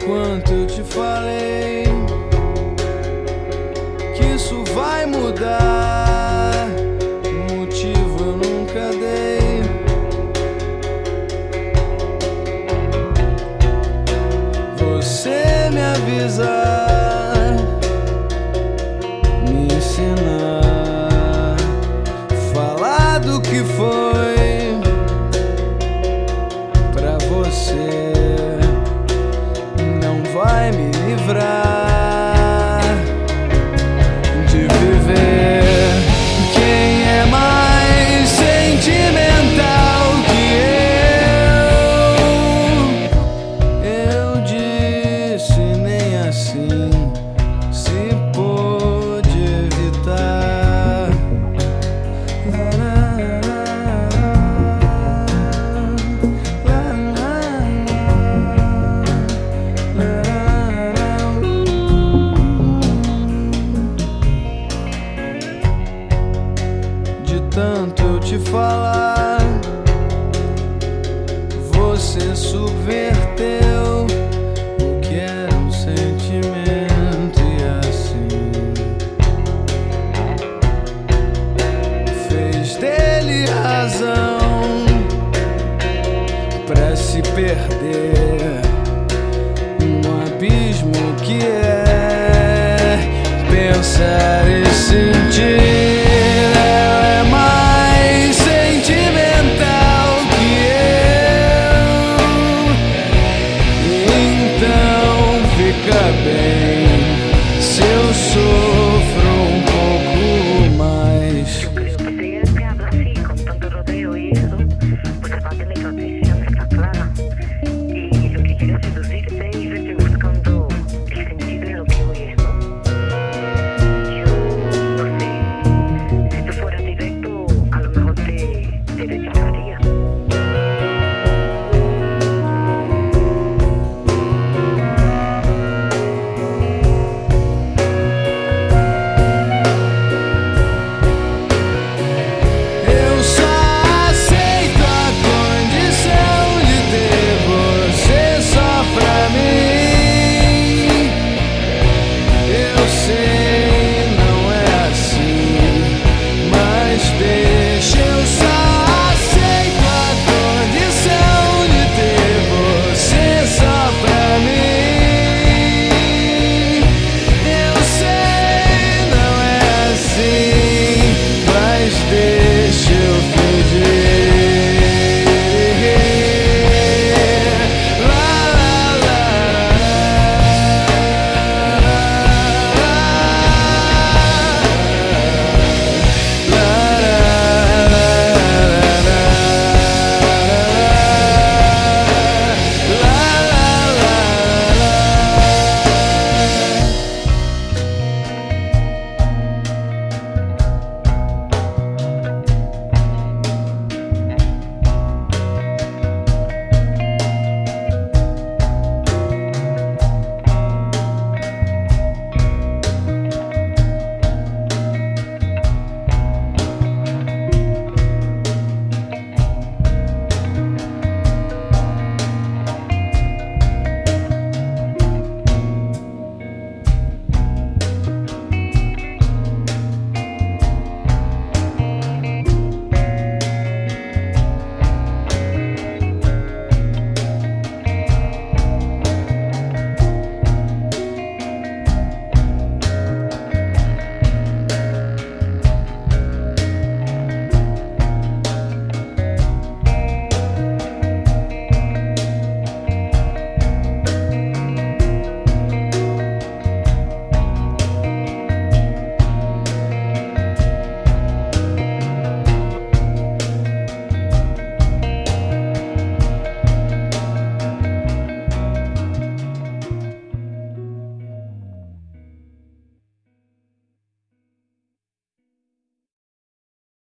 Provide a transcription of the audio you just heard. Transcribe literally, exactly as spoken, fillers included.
quanto eu te falei que isso vai mudar, motivo eu nunca dei. Você me avisar, me ensinar, falar do que foi pra você, não vai me livrar de viver. Quem é mais sentimental que eu? Eu disse, nem assim se pôde evitar. De tanto eu te falar, você subverteu o que era um sentimento e assim fez dele razão pra se perder.